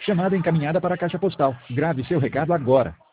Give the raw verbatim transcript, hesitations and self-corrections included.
Chamada encaminhada para a caixa postal. Grave seu recado agora.